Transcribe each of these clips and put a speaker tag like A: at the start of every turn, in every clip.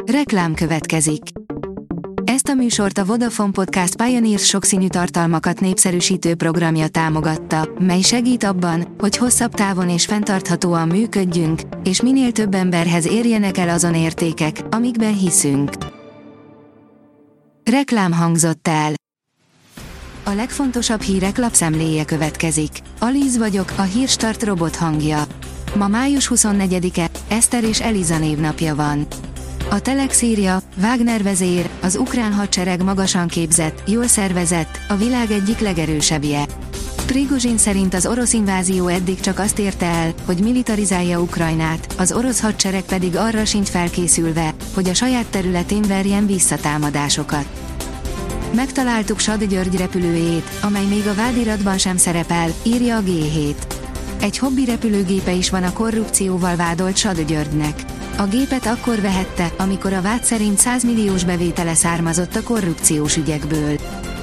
A: Reklám következik. Ezt a műsort a Vodafone Podcast Pioneers sokszínű tartalmakat népszerűsítő programja támogatta, mely segít abban, hogy hosszabb távon és fenntarthatóan működjünk, és minél több emberhez érjenek el azon értékek, amikben hiszünk. Reklám hangzott el. A legfontosabb hírek lapszemléje következik. Alíz vagyok, a Hírstart robot hangja. Ma május 24-e, Eszter és Eliza névnapja van. A Telex írja, Wagner vezér, az ukrán hadsereg magasan képzett, jól szervezett, a világ egyik legerősebbje. Prigozsin szerint az orosz invázió eddig csak azt érte el, hogy militarizálja Ukrajnát, az orosz hadsereg pedig arra sincs felkészülve, hogy a saját területén verjen visszatámadásokat. Megtaláltuk Sad György repülőjét, amely még a vádiratban sem szerepel, írja a G7. Egy hobbi repülőgépe is van a korrupcióval vádolt Sad Györgynek. A gépet akkor vehette, amikor a vád szerint 100 milliós bevétele származott a korrupciós ügyekből.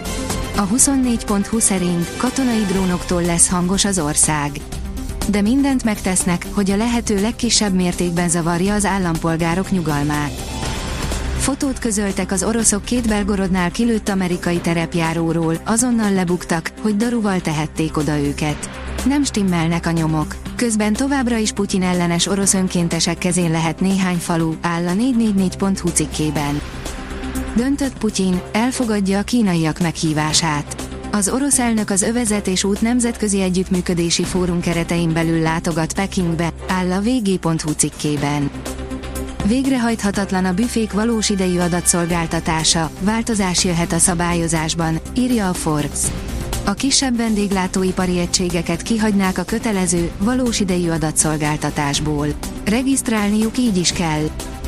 A: A 24.hu szerint katonai drónoktól lesz hangos az ország. De mindent megtesznek, hogy a lehető legkisebb mértékben zavarja az állampolgárok nyugalmát. Fotót közöltek az oroszok két Belgorodnál kilőtt amerikai terepjáróról, azonnal lebuktak, hogy daruval tehették oda őket. Nem stimmelnek a nyomok. Közben továbbra is Putyin ellenes orosz önkéntesek kezén lehet néhány falu, áll a 444.hu cikkében. Döntött Putyin, elfogadja a kínaiak meghívását. Az orosz elnök az Övezet és út nemzetközi együttműködési fórum keretein belül látogat Pekingbe, áll a vg.hu cikkében. Végrehajthatatlan a büfék valós idejű adatszolgáltatása, változás jöhet a szabályozásban, írja a Forbes. A kisebb vendéglátóipari egységeket kihagynák a kötelező, valós idejű adatszolgáltatásból. Regisztrálniuk így is kell.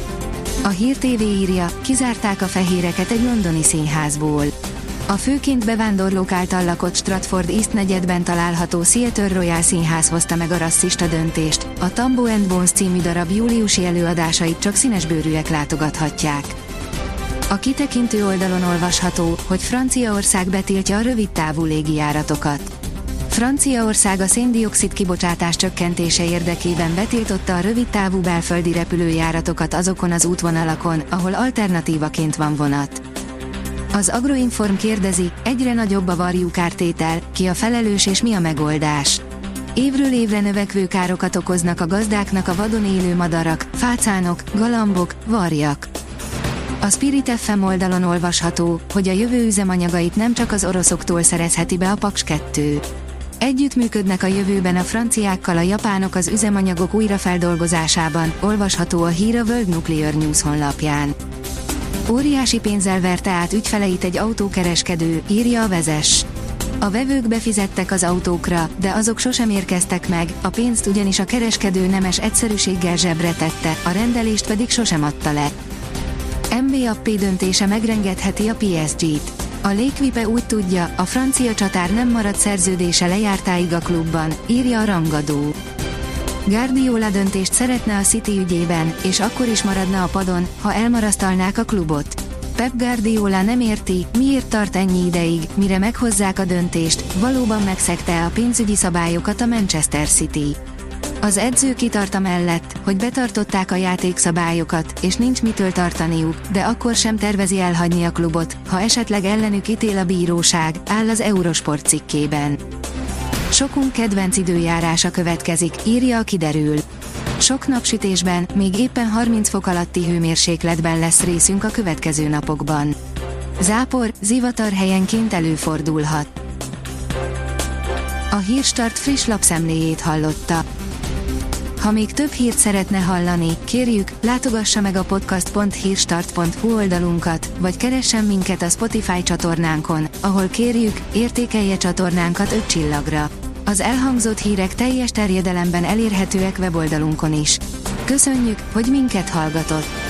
A: A Hír TV írja, kizárták a fehéreket egy londoni színházból. A főként bevándorlók által lakott Stratford East negyedben található Theatre Royal Színház hozta meg a rasszista döntést, a Tambo and Bones című darab júliusi előadásait csak színesbőrűek látogathatják. A kitekintő oldalon olvasható, hogy Franciaország betiltja a rövidtávú légijáratokat. Franciaország a szén-dioxid kibocsátás csökkentése érdekében betiltotta a rövidtávú belföldi repülőjáratokat azokon az útvonalakon, ahol alternatívaként van vonat. Az Agroinform kérdezi, egyre nagyobb a varjúkártétel, ki a felelős és mi a megoldás. Évről évre növekvő károkat okoznak a gazdáknak a vadon élő madarak, fácánok, galambok, varjak. A Spirit FM oldalon olvasható, hogy a jövő üzemanyagait nem csak az oroszoktól szerezheti be a Paks 2. Együttműködnek a jövőben a franciákkal a japánok az üzemanyagok újrafeldolgozásában, olvasható a hír a World Nuclear News honlapján. Óriási pénzzel verte át ügyfeleit egy autókereskedő, írja a Vezes. A vevők befizettek az autókra, de azok sosem érkeztek meg, a pénzt ugyanis a kereskedő nemes egyszerűséggel zsebre tette, a rendelést pedig sosem adta le. Mbappé döntése megrengetheti a PSG-t. A L'Équipe úgy tudja, a francia csatár nem maradt szerződése lejártáig a klubban, írja a rangadó. Guardiola döntést szeretne a City ügyében, és akkor is maradna a padon, ha elmarasztalnák a klubot. Pep Guardiola nem érti, miért tart ennyi ideig, mire meghozzák a döntést, valóban megszegte a pénzügyi szabályokat a Manchester City. Az edző kitart amellett, hogy betartották a játékszabályokat, és nincs mitől tartaniuk, de akkor sem tervezi elhagyni a klubot, ha esetleg ellenük ítél a bíróság, áll az Eurosport cikkében. Sokunk kedvenc időjárása következik, írja a Kiderül. Sok napsütésben, még éppen 30 fok alatti hőmérsékletben lesz részünk a következő napokban. Zápor, zivatar helyenként előfordulhat. A Hírstart friss lapszemléjét hallotta. Ha még több hírt szeretne hallani, kérjük, látogassa meg a podcast.hírstart.hu oldalunkat, vagy keressen minket a Spotify csatornánkon, ahol kérjük, értékelje csatornánkat 5 csillagra. Az elhangzott hírek teljes terjedelemben elérhetőek weboldalunkon is. Köszönjük, hogy minket hallgatott!